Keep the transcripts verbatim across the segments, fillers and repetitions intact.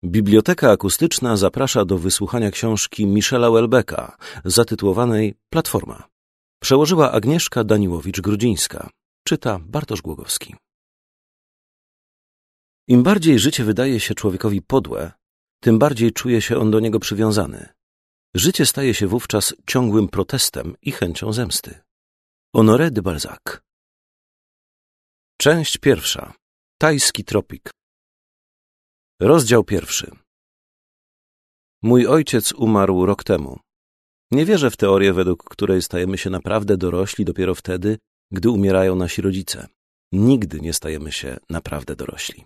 Biblioteka Akustyczna zaprasza do wysłuchania książki Michela Houellebecqa zatytułowanej Platforma. Przełożyła Agnieszka Daniłowicz-Grudzińska. Czyta Bartosz Głogowski. Im bardziej życie wydaje się człowiekowi podłe, tym bardziej czuje się on do niego przywiązany. Życie staje się wówczas ciągłym protestem i chęcią zemsty. Honoré de Balzac. Część pierwsza. Tajski tropik. Rozdział pierwszy. Mój ojciec umarł rok temu. Nie wierzę w teorię, według której stajemy się naprawdę dorośli dopiero wtedy, gdy umierają nasi rodzice. Nigdy nie stajemy się naprawdę dorośli.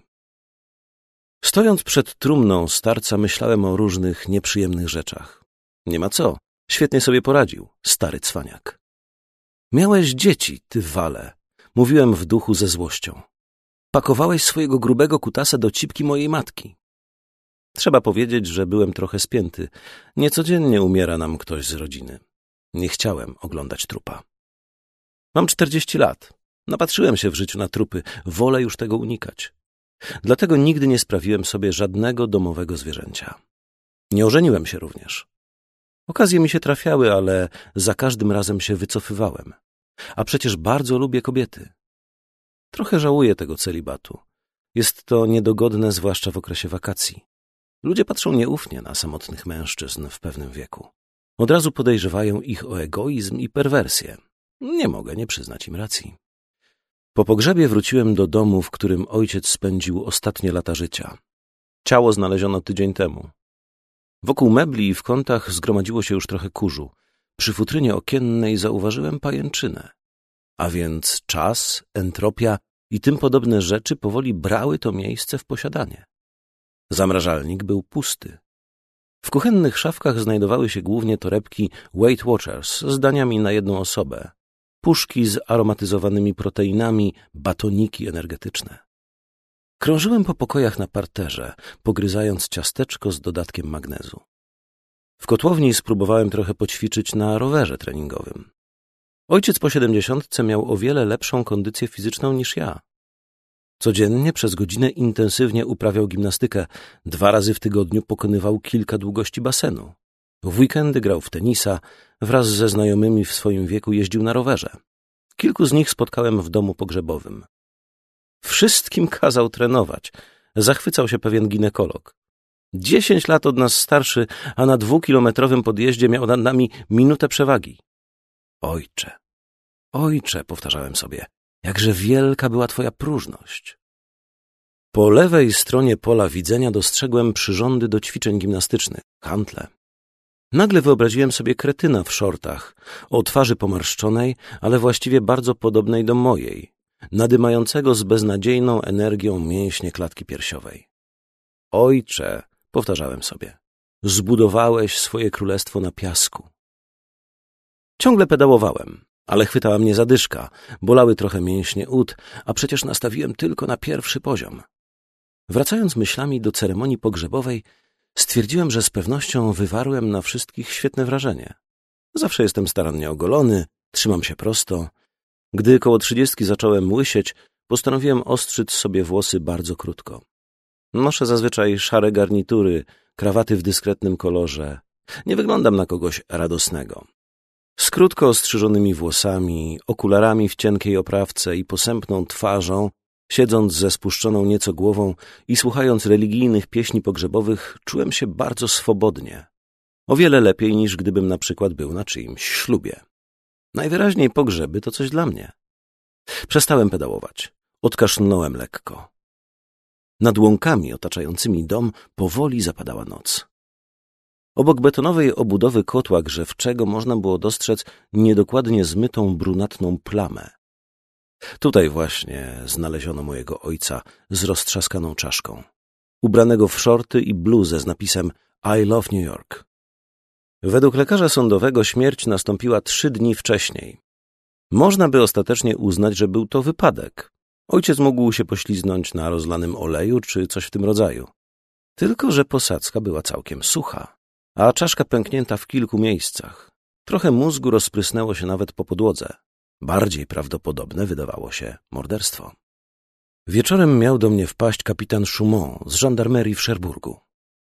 Stojąc przed trumną starca, myślałem o różnych nieprzyjemnych rzeczach. Nie ma co, świetnie sobie poradził, stary cwaniak. Miałeś dzieci, ty wale, mówiłem w duchu ze złością. Pakowałeś swojego grubego kutasa do cipki mojej matki. Trzeba powiedzieć, że byłem trochę spięty. Niecodziennie umiera nam ktoś z rodziny. Nie chciałem oglądać trupa. Mam czterdzieści lat. Napatrzyłem się w życiu na trupy. Wolę już tego unikać. Dlatego nigdy nie sprawiłem sobie żadnego domowego zwierzęcia. Nie ożeniłem się również. Okazje mi się trafiały, ale za każdym razem się wycofywałem. A przecież bardzo lubię kobiety. Trochę żałuję tego celibatu. Jest to niedogodne, zwłaszcza w okresie wakacji. Ludzie patrzą nieufnie na samotnych mężczyzn w pewnym wieku. Od razu podejrzewają ich o egoizm i perwersję. Nie mogę nie przyznać im racji. Po pogrzebie wróciłem do domu, w którym ojciec spędził ostatnie lata życia. Ciało znaleziono tydzień temu. Wokół mebli i w kątach zgromadziło się już trochę kurzu. Przy futrynie okiennej zauważyłem pajęczynę. A więc czas, entropia i tym podobne rzeczy powoli brały to miejsce w posiadanie. Zamrażalnik był pusty. W kuchennych szafkach znajdowały się głównie torebki Weight Watchers z daniami na jedną osobę, puszki z aromatyzowanymi proteinami, batoniki energetyczne. Krążyłem po pokojach na parterze, pogryzając ciasteczko z dodatkiem magnezu. W kotłowni spróbowałem trochę poćwiczyć na rowerze treningowym. Ojciec po siedemdziesiątce miał o wiele lepszą kondycję fizyczną niż ja. Codziennie przez godzinę intensywnie uprawiał gimnastykę, dwa razy w tygodniu pokonywał kilka długości basenu. W weekendy grał w tenisa, wraz ze znajomymi w swoim wieku jeździł na rowerze. Kilku z nich spotkałem w domu pogrzebowym. Wszystkim kazał trenować. Zachwycał się pewien ginekolog. Dziesięć lat od nas starszy, a na dwukilometrowym podjeździe miał nad nami minutę przewagi. Ojcze, ojcze, powtarzałem sobie, jakże wielka była twoja próżność. Po lewej stronie pola widzenia dostrzegłem przyrządy do ćwiczeń gimnastycznych, hantle. Nagle wyobraziłem sobie kretyna w szortach, o twarzy pomarszczonej, ale właściwie bardzo podobnej do mojej, nadymającego z beznadziejną energią mięśnie klatki piersiowej. Ojcze, powtarzałem sobie, zbudowałeś swoje królestwo na piasku. Ciągle pedałowałem, ale chwytała mnie zadyszka, bolały trochę mięśnie ud, a przecież nastawiłem tylko na pierwszy poziom. Wracając myślami do ceremonii pogrzebowej, stwierdziłem, że z pewnością wywarłem na wszystkich świetne wrażenie. Zawsze jestem starannie ogolony, trzymam się prosto. Gdy koło trzydziestki zacząłem łysieć, postanowiłem ostrzyc sobie włosy bardzo krótko. Noszę zazwyczaj szare garnitury, krawaty w dyskretnym kolorze. Nie wyglądam na kogoś radosnego. Z krótko ostrzyżonymi włosami, okularami w cienkiej oprawce i posępną twarzą, siedząc ze spuszczoną nieco głową i słuchając religijnych pieśni pogrzebowych, czułem się bardzo swobodnie. O wiele lepiej niż gdybym na przykład był na czyimś ślubie. Najwyraźniej pogrzeby to coś dla mnie. Przestałem pedałować. Odkaszlnąłem lekko. Nad łąkami otaczającymi dom powoli zapadała noc. Obok betonowej obudowy kotła grzewczego można było dostrzec niedokładnie zmytą brunatną plamę. Tutaj właśnie znaleziono mojego ojca z roztrzaskaną czaszką, ubranego w szorty i bluzę z napisem I love New York. Według lekarza sądowego śmierć nastąpiła trzy dni wcześniej. Można by ostatecznie uznać, że był to wypadek. Ojciec mógł się pośliznąć na rozlanym oleju czy coś w tym rodzaju. Tylko że posadzka była całkiem sucha, a czaszka pęknięta w kilku miejscach. Trochę mózgu rozprysnęło się nawet po podłodze. Bardziej prawdopodobne wydawało się morderstwo. Wieczorem miał do mnie wpaść kapitan Chaumont z żandarmerii w Szerburgu.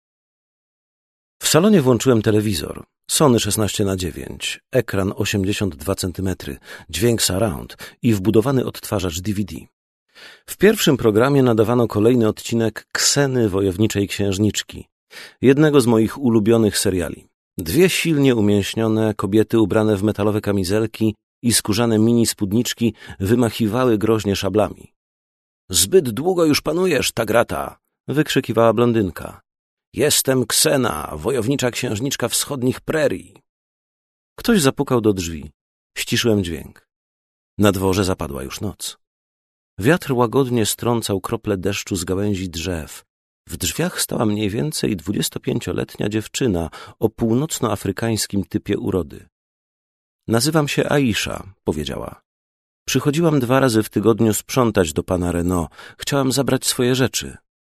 salonie włączyłem telewizor. Sony szesnaście na dziewięć, ekran osiemdziesiąt dwa centymetry, dźwięk surround i wbudowany odtwarzacz D V D. W pierwszym programie nadawano kolejny odcinek Kseny Wojowniczej Księżniczki, jednego z moich ulubionych seriali. Dwie silnie umięśnione kobiety ubrane w metalowe kamizelki i skórzane mini spódniczki wymachiwały groźnie szablami. Zbyt długo już panujesz, Tagrata! Wykrzykiwała blondynka. Jestem Ksena, wojownicza księżniczka wschodnich prerii. Ktoś zapukał do drzwi. Ściszyłem dźwięk. Na dworze zapadła już noc. Wiatr łagodnie strącał krople deszczu z gałęzi drzew. W drzwiach stała mniej więcej dwudziestopięcioletnia dziewczyna o północnoafrykańskim typie urody. Nazywam się Aisha, powiedziała. Przychodziłam dwa razy w tygodniu sprzątać do pana Renault. Chciałam zabrać swoje rzeczy.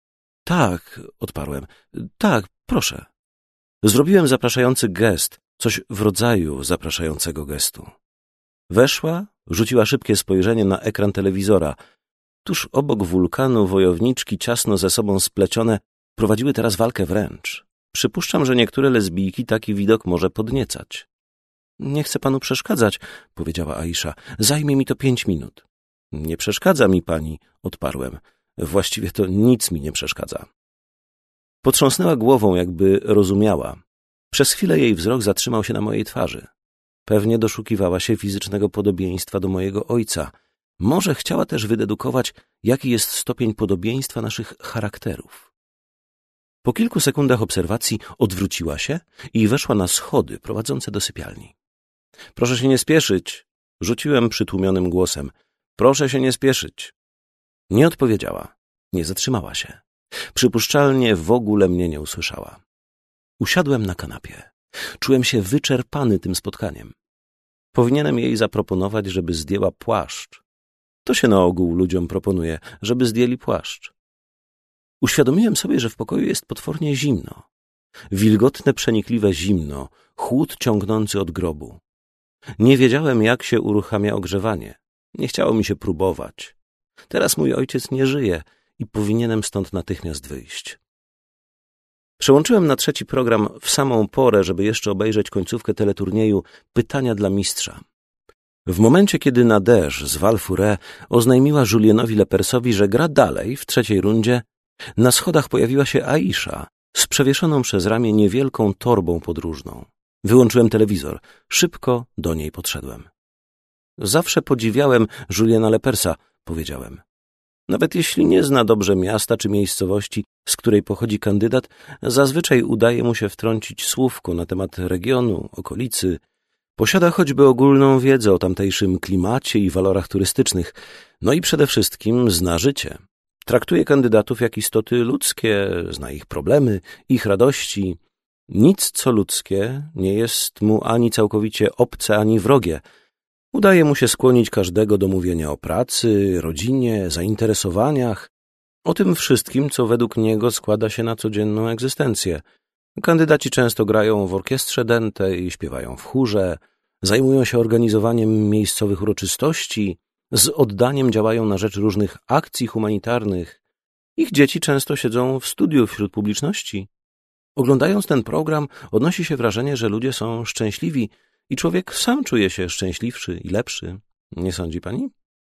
Tak, odparłem. Tak, proszę. Zrobiłem zapraszający gest, coś w rodzaju zapraszającego gestu. Weszła, rzuciła szybkie spojrzenie na ekran telewizora. Tuż obok wulkanu wojowniczki, ciasno ze sobą splecione, prowadziły teraz walkę wręcz. Przypuszczam, że niektóre lesbijki taki widok może podniecać. Nie chcę panu przeszkadzać, powiedziała Aisha. Zajmie mi to pięć minut. Nie przeszkadza mi pani, odparłem. Właściwie to nic mi nie przeszkadza. Potrząsnęła głową, jakby rozumiała. Przez chwilę jej wzrok zatrzymał się na mojej twarzy. Pewnie doszukiwała się fizycznego podobieństwa do mojego ojca. Może chciała też wydedukować, jaki jest stopień podobieństwa naszych charakterów. Po kilku sekundach obserwacji odwróciła się i weszła na schody prowadzące do sypialni. Proszę się nie spieszyć, rzuciłem przytłumionym głosem. Proszę się nie spieszyć. Nie odpowiedziała, nie zatrzymała się. Przypuszczalnie w ogóle mnie nie usłyszała. Usiadłem na kanapie. Czułem się wyczerpany tym spotkaniem. Powinienem jej zaproponować, żeby zdjęła płaszcz. To się na ogół ludziom proponuje, żeby zdjęli płaszcz. Uświadomiłem sobie, że w pokoju jest potwornie zimno. Wilgotne, przenikliwe zimno, chłód ciągnący od grobu. Nie wiedziałem, jak się uruchamia ogrzewanie. Nie chciało mi się próbować. Teraz mój ojciec nie żyje i powinienem stąd natychmiast wyjść. Przełączyłem na trzeci program w samą porę, żeby jeszcze obejrzeć końcówkę teleturnieju Pytania dla mistrza. W momencie, kiedy Nadege z Val Fouré oznajmiła Julienowi Lepersowi, że gra dalej w trzeciej rundzie, na schodach pojawiła się Aisha z przewieszoną przez ramię niewielką torbą podróżną. Wyłączyłem telewizor. Szybko do niej podszedłem. Zawsze podziwiałem Juliena Lepersa, powiedziałem. Nawet jeśli nie zna dobrze miasta czy miejscowości, z której pochodzi kandydat, zazwyczaj udaje mu się wtrącić słówko na temat regionu, okolicy. Posiada choćby ogólną wiedzę o tamtejszym klimacie i walorach turystycznych. No i przede wszystkim zna życie. Traktuje kandydatów jak istoty ludzkie, zna ich problemy, ich radości. Nic, co ludzkie, nie jest mu ani całkowicie obce, ani wrogie. Udaje mu się skłonić każdego do mówienia o pracy, rodzinie, zainteresowaniach, o tym wszystkim, co według niego składa się na codzienną egzystencję. Kandydaci często grają w orkiestrze dętej, śpiewają w chórze, zajmują się organizowaniem miejscowych uroczystości, z oddaniem działają na rzecz różnych akcji humanitarnych. Ich dzieci często siedzą w studiu wśród publiczności. Oglądając ten program, odnosi się wrażenie, że ludzie są szczęśliwi i człowiek sam czuje się szczęśliwszy i lepszy. Nie sądzi pani?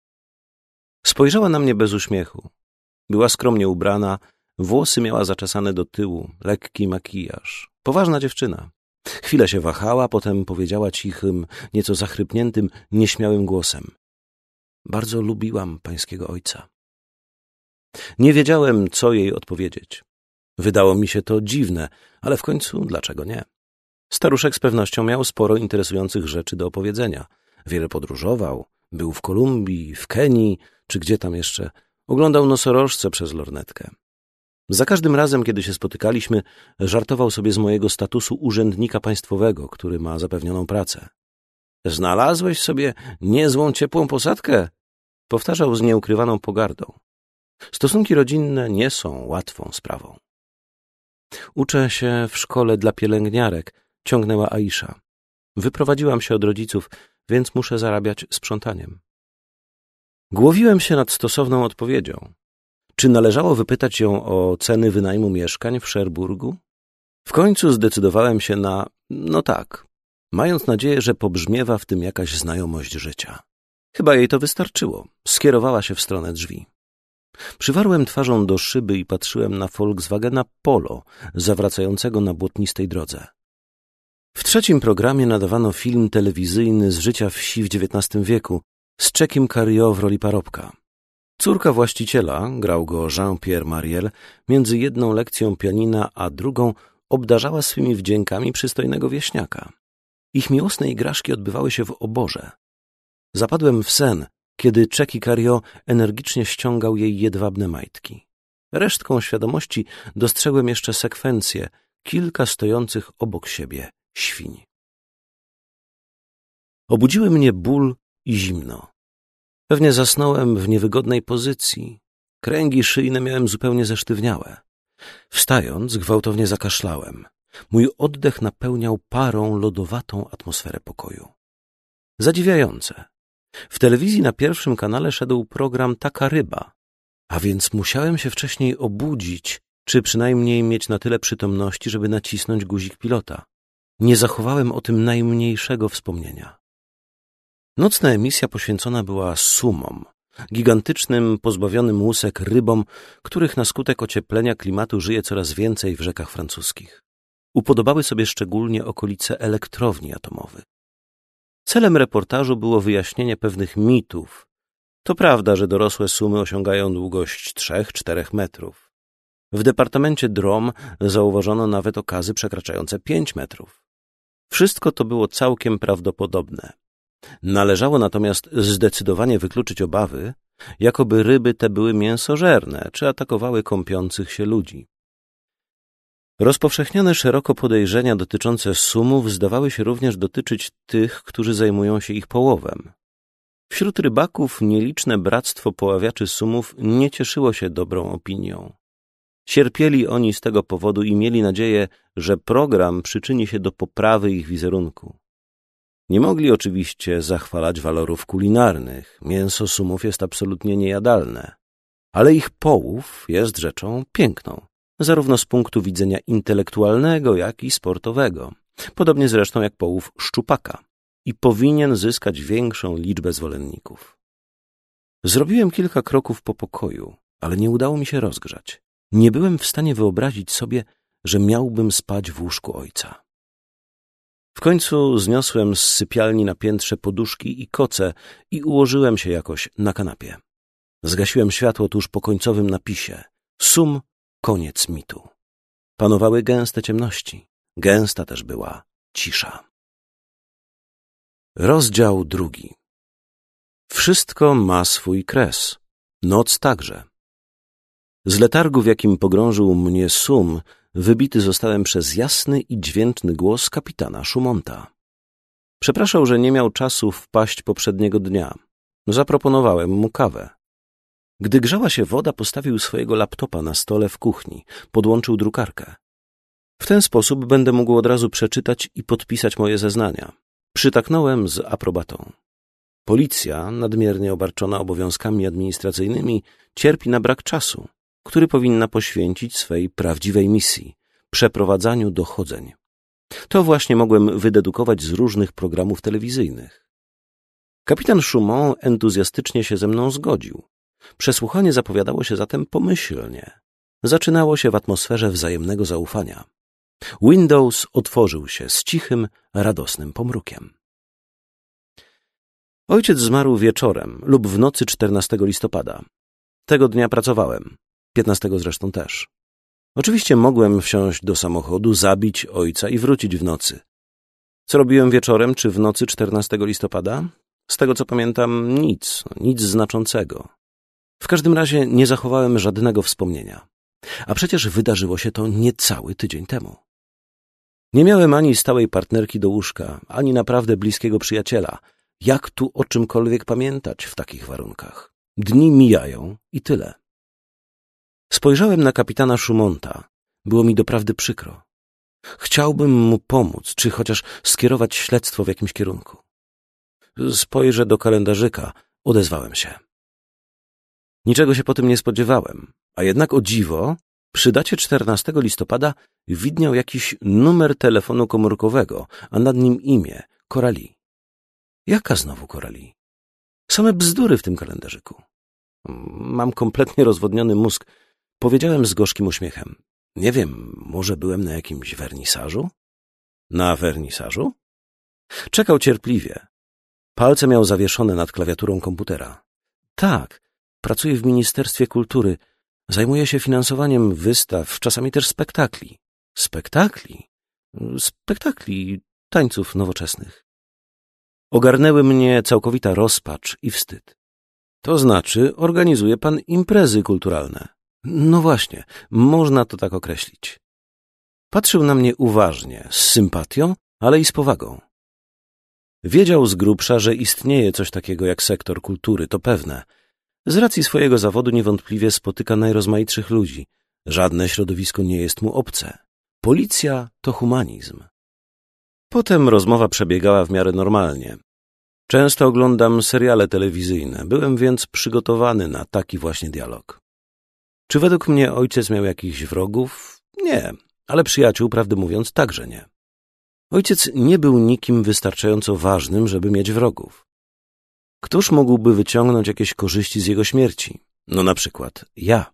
Spojrzała na mnie bez uśmiechu. Była skromnie ubrana, włosy miała zaczesane do tyłu, lekki makijaż. Poważna dziewczyna. Chwilę się wahała, potem powiedziała cichym, nieco zachrypniętym, nieśmiałym głosem. Bardzo lubiłam pańskiego ojca. Nie wiedziałem, co jej odpowiedzieć. Wydało mi się to dziwne, ale w końcu dlaczego nie? Staruszek z pewnością miał sporo interesujących rzeczy do opowiedzenia. Wiele podróżował, był w Kolumbii, w Kenii, czy gdzie tam jeszcze. Oglądał nosorożce przez lornetkę. Za każdym razem, kiedy się spotykaliśmy, żartował sobie z mojego statusu urzędnika państwowego, który ma zapewnioną pracę. Znalazłeś sobie niezłą, ciepłą posadkę? Powtarzał z nieukrywaną pogardą. Stosunki rodzinne nie są łatwą sprawą. Uczę się w szkole dla pielęgniarek, ciągnęła Aisha. Wyprowadziłam się od rodziców, więc muszę zarabiać sprzątaniem. Głowiłem się nad stosowną odpowiedzią. Czy należało wypytać ją o ceny wynajmu mieszkań w Szerburgu? W końcu zdecydowałem się na, no tak, mając nadzieję, że pobrzmiewa w tym jakaś znajomość życia. Chyba jej to wystarczyło. Skierowała się w stronę drzwi. Przywarłem twarzą do szyby i patrzyłem na Volkswagena Polo, zawracającego na błotnistej drodze. W trzecim programie nadawano film telewizyjny z życia wsi w dziewiętnastym wieku z Jacques'em Corriot w roli parobka. Córka właściciela, grał go Jean-Pierre Mariel, między jedną lekcją pianina a drugą obdarzała swymi wdziękami przystojnego wieśniaka. Ich miłosne igraszki odbywały się w oborze. Zapadłem w sen, kiedy Jacques Corriot energicznie ściągał jej jedwabne majtki. Resztką świadomości dostrzegłem jeszcze sekwencję kilka stojących obok siebie świń. Obudziły mnie ból i zimno. Pewnie zasnąłem w niewygodnej pozycji. Kręgi szyjne miałem zupełnie zesztywniałe. Wstając, gwałtownie zakaszlałem. Mój oddech napełniał parą lodowatą atmosferę pokoju. Zadziwiające. W telewizji na pierwszym kanale szedł program Taka ryba, a więc musiałem się wcześniej obudzić, czy przynajmniej mieć na tyle przytomności, żeby nacisnąć guzik pilota. Nie zachowałem o tym najmniejszego wspomnienia. Nocna emisja poświęcona była sumom, gigantycznym, pozbawionym łusek rybom, których na skutek ocieplenia klimatu żyje coraz więcej w rzekach francuskich. Upodobały sobie szczególnie okolice elektrowni atomowych. Celem reportażu było wyjaśnienie pewnych mitów. To prawda, że dorosłe sumy osiągają długość trzech czterech metrów. W departamencie Drôme zauważono nawet okazy przekraczające pięć metrów. Wszystko to było całkiem prawdopodobne. Należało natomiast zdecydowanie wykluczyć obawy, jakoby ryby te były mięsożerne, czy atakowały kąpiących się ludzi. Rozpowszechnione szeroko podejrzenia dotyczące sumów zdawały się również dotyczyć tych, którzy zajmują się ich połowem. Wśród rybaków nieliczne bractwo poławiaczy sumów nie cieszyło się dobrą opinią. Cierpieli oni z tego powodu i mieli nadzieję, że program przyczyni się do poprawy ich wizerunku. Nie mogli oczywiście zachwalać walorów kulinarnych, mięso sumów jest absolutnie niejadalne, ale ich połów jest rzeczą piękną, zarówno z punktu widzenia intelektualnego, jak i sportowego, podobnie zresztą jak połów szczupaka, i powinien zyskać większą liczbę zwolenników. Zrobiłem kilka kroków po pokoju, ale nie udało mi się rozgrzać. Nie byłem w stanie wyobrazić sobie, że miałbym spać w łóżku ojca. W końcu zniosłem z sypialni na piętrze poduszki i koce i ułożyłem się jakoś na kanapie. Zgasiłem światło tuż po końcowym napisie. Sum, koniec mitu. Panowały gęste ciemności. Gęsta też była cisza. Rozdział drugi. Wszystko ma swój kres. Noc także. Z letargu, w jakim pogrążył mnie sum, wybity zostałem przez jasny i dźwięczny głos kapitana Schumonta. Przepraszał, że nie miał czasu wpaść poprzedniego dnia. Zaproponowałem mu kawę. Gdy grzała się woda, postawił swojego laptopa na stole w kuchni, podłączył drukarkę. W ten sposób będę mógł od razu przeczytać i podpisać moje zeznania. Przytaknąłem z aprobatą. Policja, nadmiernie obarczona obowiązkami administracyjnymi, cierpi na brak czasu, który powinna poświęcić swej prawdziwej misji – przeprowadzaniu dochodzeń. To właśnie mogłem wydedukować z różnych programów telewizyjnych. Kapitan Chaumont entuzjastycznie się ze mną zgodził. Przesłuchanie zapowiadało się zatem pomyślnie. Zaczynało się w atmosferze wzajemnego zaufania. Windows otworzył się z cichym, radosnym pomrukiem. Ojciec zmarł wieczorem lub w nocy czternastego listopada. Tego dnia pracowałem. piętnastego zresztą też. Oczywiście mogłem wsiąść do samochodu, zabić ojca i wrócić w nocy. Co robiłem wieczorem czy w nocy czternastego listopada? Z tego co pamiętam nic, nic znaczącego. W każdym razie nie zachowałem żadnego wspomnienia. A przecież wydarzyło się to niecały tydzień temu. Nie miałem ani stałej partnerki do łóżka, ani naprawdę bliskiego przyjaciela. Jak tu o czymkolwiek pamiętać w takich warunkach? Dni mijają i tyle. Spojrzałem na kapitana Schaumonta. Było mi doprawdy przykro. Chciałbym mu pomóc, czy chociaż skierować śledztwo w jakimś kierunku. Spojrzę do kalendarzyka, odezwałem się. Niczego się po tym nie spodziewałem, a jednak o dziwo Przy dacie czternastego listopada widniał jakiś numer telefonu komórkowego, a nad nim imię – Coralie. Jaka znowu Coralie? Same bzdury w tym kalendarzyku. Mam kompletnie rozwodniony mózg. Powiedziałem z gorzkim uśmiechem. Nie wiem, może byłem na jakimś wernisażu? Na wernisażu? Czekał cierpliwie. Palce miał zawieszone nad klawiaturą komputera. Tak, pracuję w Ministerstwie Kultury. Zajmuję się finansowaniem wystaw, czasami też spektakli. Spektakli? Spektakli tańców nowoczesnych. Ogarnęły mnie całkowita rozpacz i wstyd. To znaczy, organizuje pan imprezy kulturalne. No właśnie, można to tak określić. Patrzył na mnie uważnie, z sympatią, ale i z powagą. Wiedział z grubsza, że istnieje coś takiego jak sektor kultury, to pewne. Z racji swojego zawodu niewątpliwie spotyka najrozmaitszych ludzi. Żadne środowisko nie jest mu obce. Policja to humanizm. Potem rozmowa przebiegała w miarę normalnie. Często oglądam seriale telewizyjne, byłem więc przygotowany na taki właśnie dialog. Czy według mnie ojciec miał jakichś wrogów? Nie, ale przyjaciół, prawdę mówiąc, także nie. Ojciec nie był nikim wystarczająco ważnym, żeby mieć wrogów. Któż mógłby wyciągnąć jakieś korzyści z jego śmierci? No na przykład ja.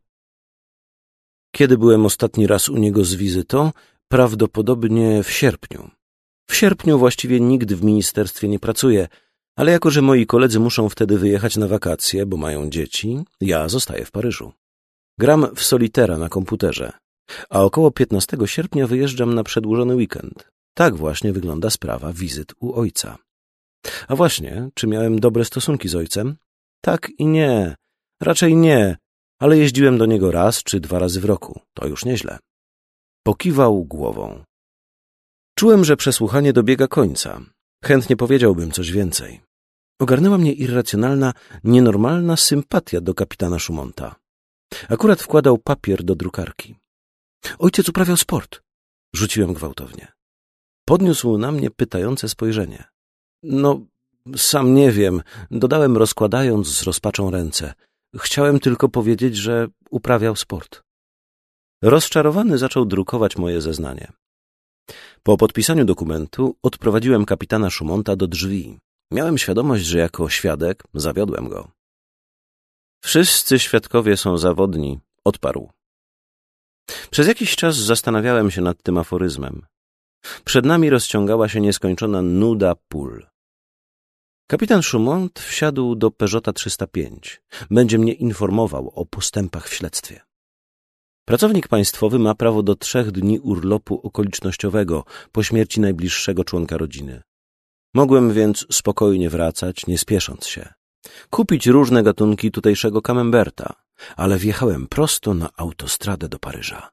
Kiedy byłem ostatni raz u niego z wizytą? Prawdopodobnie w sierpniu. W sierpniu właściwie nikt w ministerstwie nie pracuje, ale jako że moi koledzy muszą wtedy wyjechać na wakacje, bo mają dzieci, ja zostaję w Paryżu. Gram w solitera na komputerze, a około piętnastego sierpnia wyjeżdżam na przedłużony weekend. Tak właśnie wygląda sprawa wizyt u ojca. A właśnie, czy miałem dobre stosunki z ojcem? Tak i nie. Raczej nie, ale jeździłem do niego raz czy dwa razy w roku. To już nieźle. Pokiwał głową. Czułem, że przesłuchanie dobiega końca. Chętnie powiedziałbym coś więcej. Ogarnęła mnie irracjonalna, nienormalna sympatia do kapitana Szumonta. Akurat wkładał papier do drukarki. Ojciec uprawiał sport. Rzuciłem gwałtownie. Podniósł na mnie pytające spojrzenie. No, sam nie wiem, dodałem rozkładając z rozpaczą ręce. Chciałem tylko powiedzieć, że uprawiał sport. Rozczarowany zaczął drukować moje zeznanie. Po podpisaniu dokumentu odprowadziłem kapitana Szumonta do drzwi. Miałem świadomość, że jako świadek zawiodłem go. Wszyscy świadkowie są zawodni, odparł. Przez jakiś czas zastanawiałem się nad tym aforyzmem. Przed nami rozciągała się nieskończona nuda pól. Kapitan Szumont wsiadł do Peugeota trzysta pięć. Będzie mnie informował o postępach w śledztwie. Pracownik państwowy ma prawo do trzech dni urlopu okolicznościowego po śmierci najbliższego członka rodziny. Mogłem więc spokojnie wracać, nie spiesząc się. Kupić różne gatunki tutejszego camemberta, ale wjechałem prosto na autostradę do Paryża.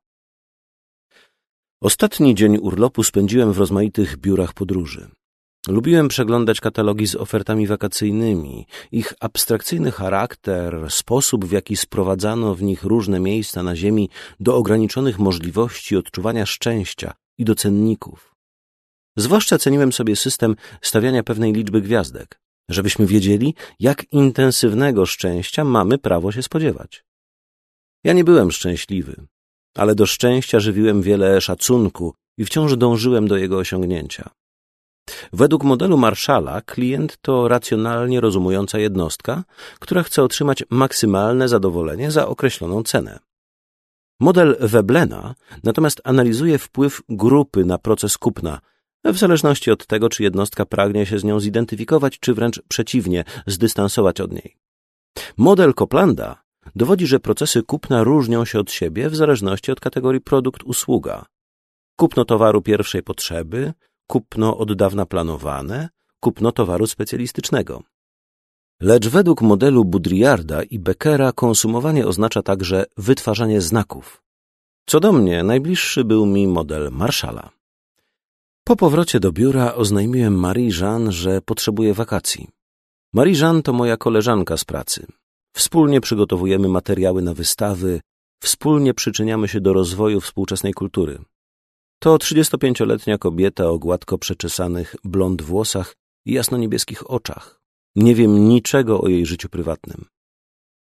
Ostatni dzień urlopu spędziłem w rozmaitych biurach podróży. Lubiłem przeglądać katalogi z ofertami wakacyjnymi, ich abstrakcyjny charakter, sposób, w jaki sprowadzano w nich różne miejsca na ziemi do ograniczonych możliwości odczuwania szczęścia i do cenników. Zwłaszcza ceniłem sobie system stawiania pewnej liczby gwiazdek, żebyśmy wiedzieli, jak intensywnego szczęścia mamy prawo się spodziewać. Ja nie byłem szczęśliwy, ale do szczęścia żywiłem wiele szacunku i wciąż dążyłem do jego osiągnięcia. Według modelu Marshalla klient to racjonalnie rozumująca jednostka, która chce otrzymać maksymalne zadowolenie za określoną cenę. Model Veblena natomiast analizuje wpływ grupy na proces kupna, w zależności od tego, czy jednostka pragnie się z nią zidentyfikować, czy wręcz przeciwnie, zdystansować od niej. Model Coplanda dowodzi, że procesy kupna różnią się od siebie w zależności od kategorii produkt-usługa. Kupno towaru pierwszej potrzeby, kupno od dawna planowane, kupno towaru specjalistycznego. Lecz według modelu Baudrillarda i Beckera konsumowanie oznacza także wytwarzanie znaków. Co do mnie, najbliższy był mi model Marshalla. Po powrocie do biura oznajmiłem Marie-Jeanne, że potrzebuję wakacji. Marie-Jeanne to moja koleżanka z pracy. Wspólnie przygotowujemy materiały na wystawy, wspólnie przyczyniamy się do rozwoju współczesnej kultury. To trzydziestopięcioletnia kobieta o gładko przeczesanych blond włosach i jasno-niebieskich oczach. Nie wiem niczego o jej życiu prywatnym.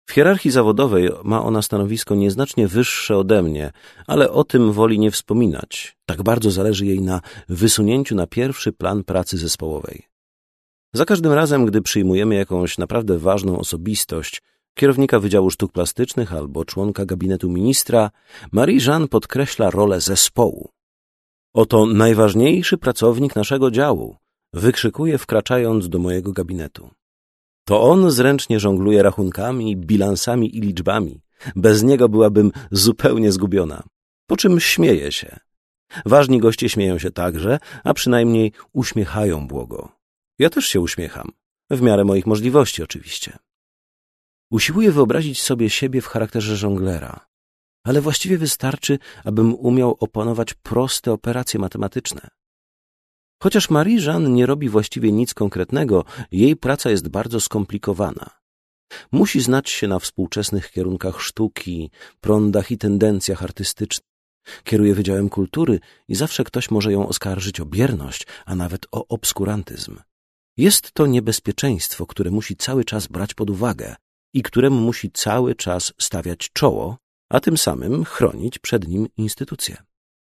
W hierarchii zawodowej ma ona stanowisko nieznacznie wyższe ode mnie, ale o tym woli nie wspominać. Tak bardzo zależy jej na wysunięciu na pierwszy plan pracy zespołowej. Za każdym razem, gdy przyjmujemy jakąś naprawdę ważną osobistość, kierownika Wydziału Sztuk Plastycznych albo członka gabinetu ministra, Marie-Jeanne podkreśla rolę zespołu. Oto najważniejszy pracownik naszego działu, wykrzykuje, wkraczając do mojego gabinetu. To on zręcznie żongluje rachunkami, bilansami i liczbami. Bez niego byłabym zupełnie zgubiona. Po czym śmieje się. Ważni goście śmieją się także, a przynajmniej uśmiechają błogo. Ja też się uśmiecham. W miarę moich możliwości oczywiście. Usiłuję wyobrazić sobie siebie w charakterze żonglera, ale właściwie wystarczy, abym umiał opanować proste operacje matematyczne. Chociaż Marie-Jeanne nie robi właściwie nic konkretnego, jej praca jest bardzo skomplikowana. Musi znać się na współczesnych kierunkach sztuki, prądach i tendencjach artystycznych. Kieruje Wydziałem Kultury i zawsze ktoś może ją oskarżyć o bierność, a nawet o obskurantyzm. Jest to niebezpieczeństwo, które musi cały czas brać pod uwagę i któremu musi cały czas stawiać czoło, a tym samym chronić przed nim instytucje.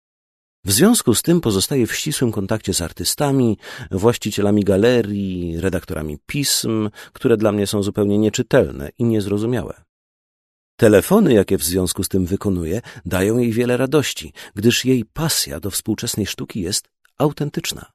W związku z tym pozostaje w ścisłym kontakcie z artystami, właścicielami galerii, redaktorami pism, które dla mnie są zupełnie nieczytelne i niezrozumiałe. Telefony, jakie w związku z tym wykonuje, dają jej wiele radości, gdyż jej pasja do współczesnej sztuki jest autentyczna.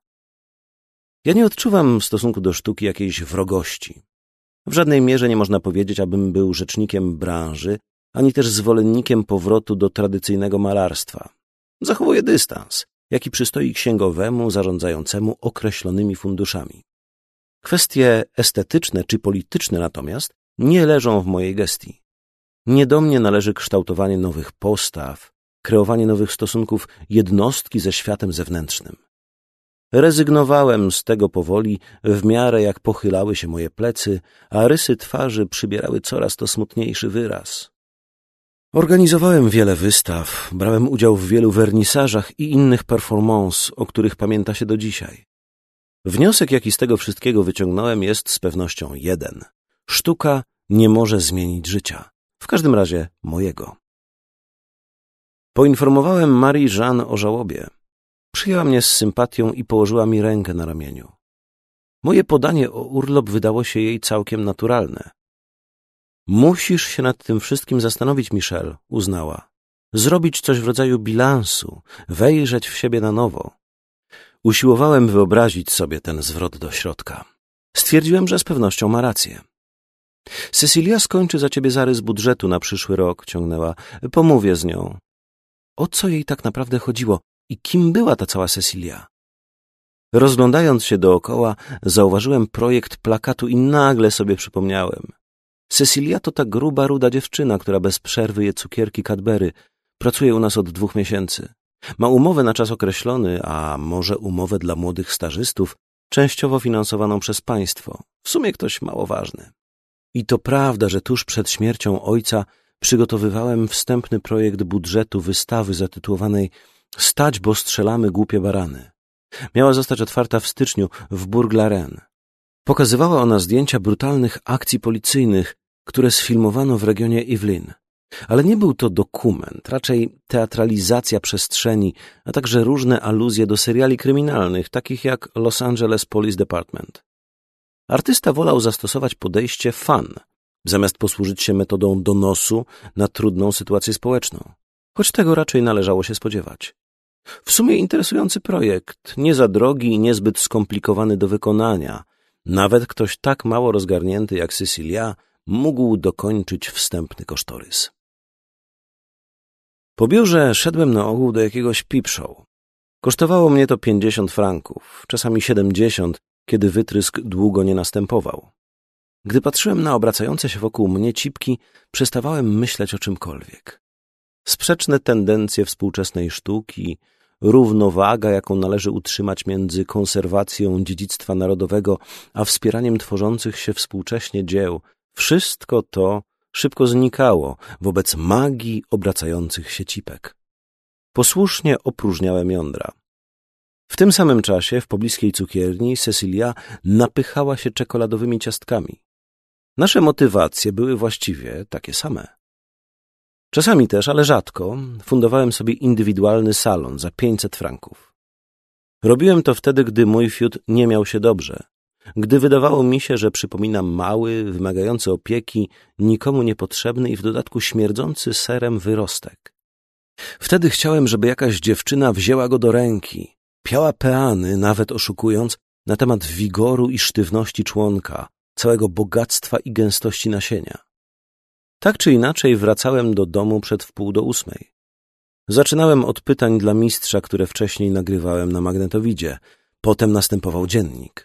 Ja nie odczuwam w stosunku do sztuki jakiejś wrogości. W żadnej mierze nie można powiedzieć, abym był rzecznikiem branży, ani też zwolennikiem powrotu do tradycyjnego malarstwa. Zachowuję dystans, jaki przystoi księgowemu zarządzającemu określonymi funduszami. Kwestie estetyczne czy polityczne natomiast nie leżą w mojej gestii. Nie do mnie należy kształtowanie nowych postaw, kreowanie nowych stosunków jednostki ze światem zewnętrznym. Rezygnowałem z tego powoli w miarę jak pochylały się moje plecy, a rysy twarzy przybierały coraz to smutniejszy wyraz. Organizowałem wiele wystaw, brałem udział w wielu wernisażach i innych performance, o których pamięta się do dzisiaj. Wniosek, jaki z tego wszystkiego wyciągnąłem, jest z pewnością jeden. Sztuka nie może zmienić życia. W każdym razie mojego. Poinformowałem Marie-Jeanne o żałobie. Przyjęła mnie z sympatią i położyła mi rękę na ramieniu. Moje podanie o urlop wydało się jej całkiem naturalne. Musisz się nad tym wszystkim zastanowić, Michel, uznała. Zrobić coś w rodzaju bilansu, wejrzeć w siebie na nowo. Usiłowałem wyobrazić sobie ten zwrot do środka. Stwierdziłem, że z pewnością ma rację. Cecilia skończy za ciebie zarys budżetu na przyszły rok, ciągnęła. Pomówię z nią. O co jej tak naprawdę chodziło i kim była ta cała Cecilia? Rozglądając się dookoła, zauważyłem projekt plakatu i nagle sobie przypomniałem. Cecilia to ta gruba, ruda dziewczyna, która bez przerwy je cukierki Cadbury. Pracuje u nas od dwóch miesięcy. Ma umowę na czas określony, a może umowę dla młodych stażystów, częściowo finansowaną przez państwo. W sumie ktoś mało ważny. I to prawda, że tuż przed śmiercią ojca przygotowywałem wstępny projekt budżetu wystawy zatytułowanej „Stać, bo strzelamy głupie barany”. Miała zostać otwarta w styczniu w Bourg-la-Reine. Pokazywała ona zdjęcia brutalnych akcji policyjnych, które sfilmowano w regionie Yvelines. Ale nie był to dokument, raczej teatralizacja przestrzeni, a także różne aluzje do seriali kryminalnych, takich jak Los Angeles Police Department. Artysta wolał zastosować podejście fun, zamiast posłużyć się metodą donosu na trudną sytuację społeczną. Choć tego raczej należało się spodziewać. W sumie interesujący projekt, nie za drogi i niezbyt skomplikowany do wykonania. Nawet ktoś tak mało rozgarnięty jak Cecilia mógł dokończyć wstępny kosztorys. Po biurze szedłem na ogół do jakiegoś peep show. Kosztowało mnie to pięćdziesiąt franków, czasami siedemdziesiąt, kiedy wytrysk długo nie następował. Gdy patrzyłem na obracające się wokół mnie cipki, przestawałem myśleć o czymkolwiek. Sprzeczne tendencje współczesnej sztuki, równowaga, jaką należy utrzymać między konserwacją dziedzictwa narodowego a wspieraniem tworzących się współcześnie dzieł, wszystko to szybko znikało wobec magii obracających się cipek. Posłusznie opróżniałem jądra. W tym samym czasie w pobliskiej cukierni Cecilia napychała się czekoladowymi ciastkami. Nasze motywacje były właściwie takie same. Czasami też, ale rzadko, fundowałem sobie indywidualny salon za pięćset franków. Robiłem to wtedy, gdy mój fiut nie miał się dobrze, gdy wydawało mi się, że przypominam mały, wymagający opieki, nikomu niepotrzebny i w dodatku śmierdzący serem wyrostek. Wtedy chciałem, żeby jakaś dziewczyna wzięła go do ręki, piała peany, nawet oszukując, na temat wigoru i sztywności członka, całego bogactwa i gęstości nasienia. Tak czy inaczej wracałem do domu przed wpół do ósmej. Zaczynałem od pytań dla mistrza, które wcześniej nagrywałem na magnetowidzie. Potem następował dziennik.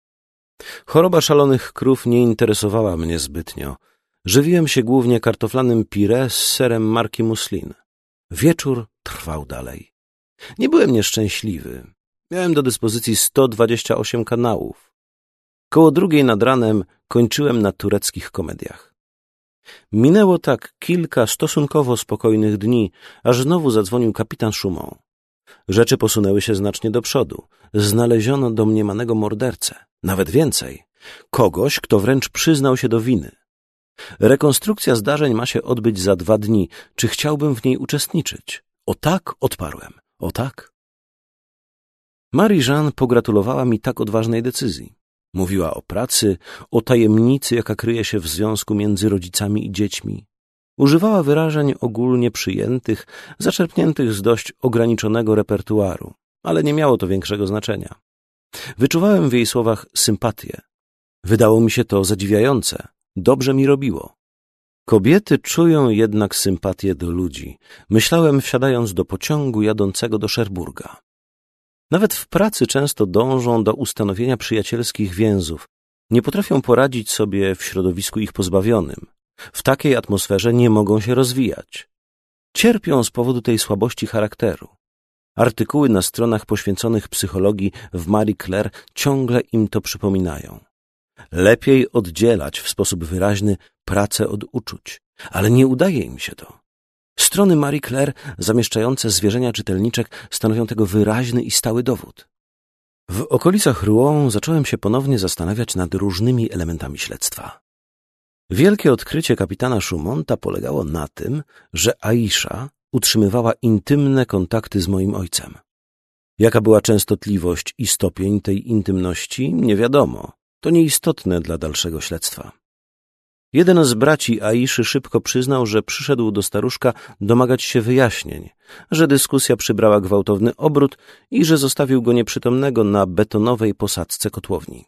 Choroba szalonych krów nie interesowała mnie zbytnio. Żywiłem się głównie kartoflanym pire z serem marki Muslin. Wieczór trwał dalej. Nie byłem nieszczęśliwy. Miałem do dyspozycji sto dwadzieścia osiem kanałów. Koło drugiej nad ranem kończyłem na tureckich komediach. Minęło tak kilka stosunkowo spokojnych dni, aż znowu zadzwonił kapitan Chaumont. Rzeczy posunęły się znacznie do przodu. Znaleziono domniemanego mordercę. Nawet więcej. Kogoś, kto wręcz przyznał się do winy. Rekonstrukcja zdarzeń ma się odbyć za dwa dni. Czy chciałbym w niej uczestniczyć? O tak, odparłem. O tak. Marie-Jeanne pogratulowała mi tak odważnej decyzji. Mówiła o pracy, o tajemnicy, jaka kryje się w związku między rodzicami i dziećmi. Używała wyrażeń ogólnie przyjętych, zaczerpniętych z dość ograniczonego repertuaru, ale nie miało to większego znaczenia. Wyczuwałem w jej słowach sympatię. Wydało mi się to zadziwiające. Dobrze mi robiło. Kobiety czują jednak sympatię do ludzi. Myślałem, wsiadając do pociągu jadącego do Szerburga. Nawet w pracy często dążą do ustanowienia przyjacielskich więzów. Nie potrafią poradzić sobie w środowisku ich pozbawionym. W takiej atmosferze nie mogą się rozwijać. Cierpią z powodu tej słabości charakteru. Artykuły na stronach poświęconych psychologii w Marie Claire ciągle im to przypominają. Lepiej oddzielać w sposób wyraźny pracę od uczuć, ale nie udaje im się to. Strony Marie Claire zamieszczające zwierzenia czytelniczek stanowią tego wyraźny i stały dowód. W okolicach Rouen zacząłem się ponownie zastanawiać nad różnymi elementami śledztwa. Wielkie odkrycie kapitana Chaumonta polegało na tym, że Aisza utrzymywała intymne kontakty z moim ojcem. Jaka była częstotliwość i stopień tej intymności, nie wiadomo. To nieistotne dla dalszego śledztwa. Jeden z braci Aiszy szybko przyznał, że przyszedł do staruszka domagać się wyjaśnień, że dyskusja przybrała gwałtowny obrót i że zostawił go nieprzytomnego na betonowej posadzce kotłowni.